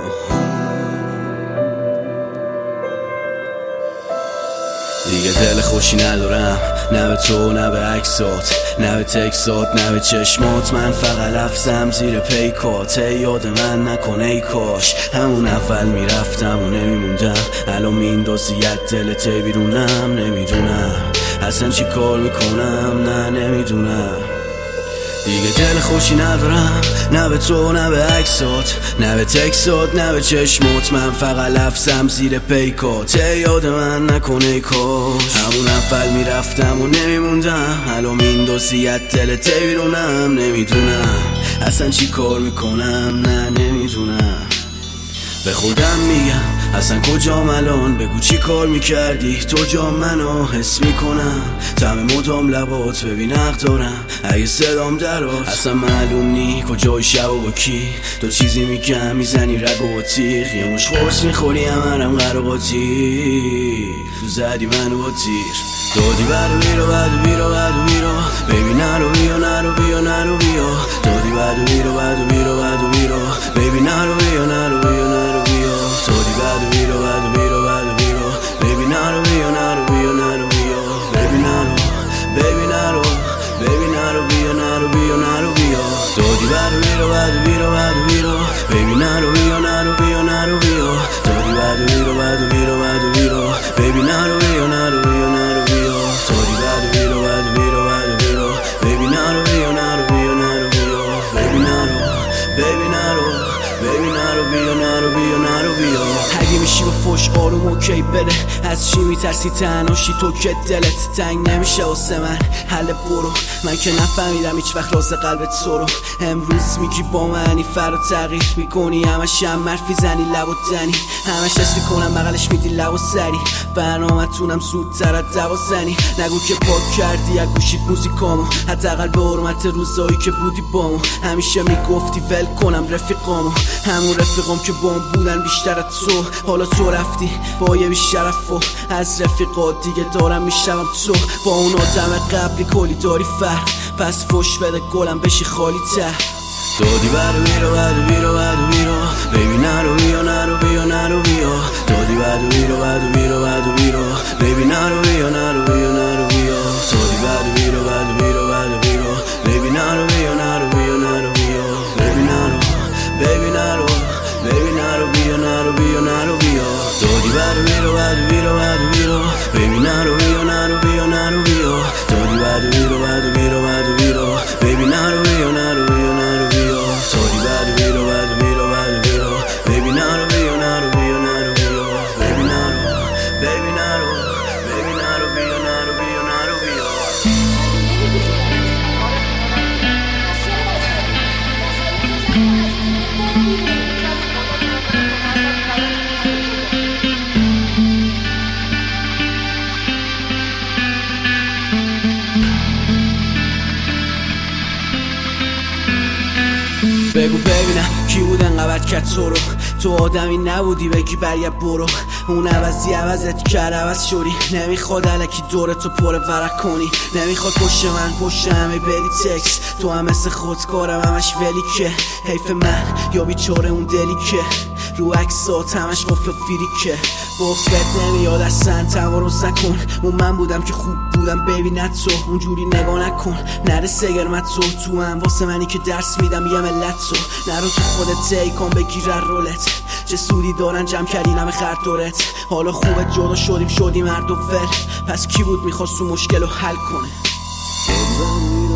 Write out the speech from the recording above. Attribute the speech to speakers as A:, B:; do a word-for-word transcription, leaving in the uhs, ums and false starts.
A: دیگه دل خوشی ندارم، نه به تو نه به عکسات، نه به تکسات نه به چشمات. من فقط لفظم زیر پیکات، یاد من نکنه ای کاش همون اول میرفتم و نمیموندم. الان میندازیت دلت بیرونم، نمیدونم اصلا چی کار میکنم، نه نمیدونم. دیگه دل خوشی ندارم، نه به تو نه به عکسات، نه به تکسات نه به چشمات. من فقط لفظم زیر پیکات، یاد من نکنه ای کاش همون اول میرفتم و نمیموندم. الان میندازیت دلت بیرونم، نمیدونم اصلا چی کار میکنم، نه نمیدونم. به خودم میگم اصلا کجام الان، بگو چی کار میکردی تو جا منو حس میکنم. طعم مدام لبات ببین حق دارم، اگه صدام درات اصلا معلوم نی کجای شب و با کی. تو چیزی میگم میزنی رگ و تیغ، یه مش خورس میخوری همرم قرقاتی. تو زدی منو با تیر، دادی برو بیرو بدو بیرو بدو بیرو، بیبی نرو بیا نرو بیا نرو بیا. دادی بدو بیرو بدو بیرو بدو بیرو، بیبی نرو بیا نرو بیا نرو بیا. دادی بدو بیرو بدو بیرو بدو بیرو، بیبی نرو بیا نرو بیا نرو بیا. بیبی نرو بیبی نرو بیبی نرو بیا نرو بیا نرو بیا. دادی بدو بیرو بدو بیرو بدو بیرو، بیبی نرو بیا نرو بیا نرو بیا. دادی بدو بیرو بدو بیرو بدو بیرو، بیبی نرو بیا نرو بیا نرو بیا. دادی بدو بیرو بدو بیرو بدو بیرو، بیبی نرو بیا نرو بیا نرو بیا. بیبی نرو بیبی نرو بیبی نرو بیا نرو بیا نرو بیا. اگه میشی با فوش آروم اوکی بده، از چی میترسی تنهاشی تو که دلت تنگ نمیشه واسه من. حل برو، من که نفهمیدم هیچ وقت راز قلبت تو رو. امروز میگی با منی فرا تغییر میکنی، همش هم مرفی زنی لب و دنی، همش حس میکنم بغلش میدی لب و سری. برنامتونم زودتر از دوازنی، نگو که پاک کردی از گوشید موزیکامو، حداقل به حرمت روزایی که بودی بامو. همیشه میگفتی ول کنم رفیقامو، همون رفیقام که بام بودن بیشتر از تو. حالا تو رفتی با یه بیشرف و از رفیقات دیگه دارم میشنوم تو با اون آدم قبلی کلی داری فرق. پس فوش بده گلم بشی خالی ته. دادی برو بیرو بدو بیرو بدو بیرو، بیبی نرو بیا نرو بیا نرو بیا. دادی بدو بیرو بدو بیرو بدو بیرو، بیبی نرو بیا نرو بیا نرو بیا. دادی بدو بیرو بدو بیرو بدو بیرو، بیبی نرو بیا نرو بیا نرو بیا. بیبی نرو بیبی نرو بیبی نرو بیا نرو بیا نرو بیا. دادی بدو بیرو بدو بیرو بدو بیرو، بیبی نرو بیا نرو بیا نرو بیا. دادی بدو بیرو بدو بیرو بدو بیرو، بیبی نرو بیا نرو بیا نرو بیا. دادی بدو بیرو بدو بیرو بدو بیرو، بیبی نرو بیا نرو بیا نرو بیا. بیبی نرو بیبی نرو بیبی نرو بیا نرو بیا نرو بیا. بگو ببینم کی بود انقدر کرد تو رو، تو آدمی نبودی بگی برگرد برو. اون عوضی عوضت کرد عوض شدی، نمیخواد الکی دور تو پر ورق کنی، نمیخواد پشت من پشت همه بری تکس. تو هم مثل خودکارم همش ولی که حیف من یا بیچاره اون دلی که رو عکسات همش قفل و فیریکه. بغض بهت نمیاد اصلا تمارز نکن، اون من بودم که خوب بودم ببین تو اونجوری نگاه نکن. نرسه گرمت تو تو هم واسه منی که درس میدم یه ملت تو. نرو تو خودت تی کن بگیر رولت، چه سودی دارن جمع کردین همه خرطورت. حالا خوبه جدا شدیم شدیم مرد و ول، پس کی بود میخواست تو مشکل رو حل کنه.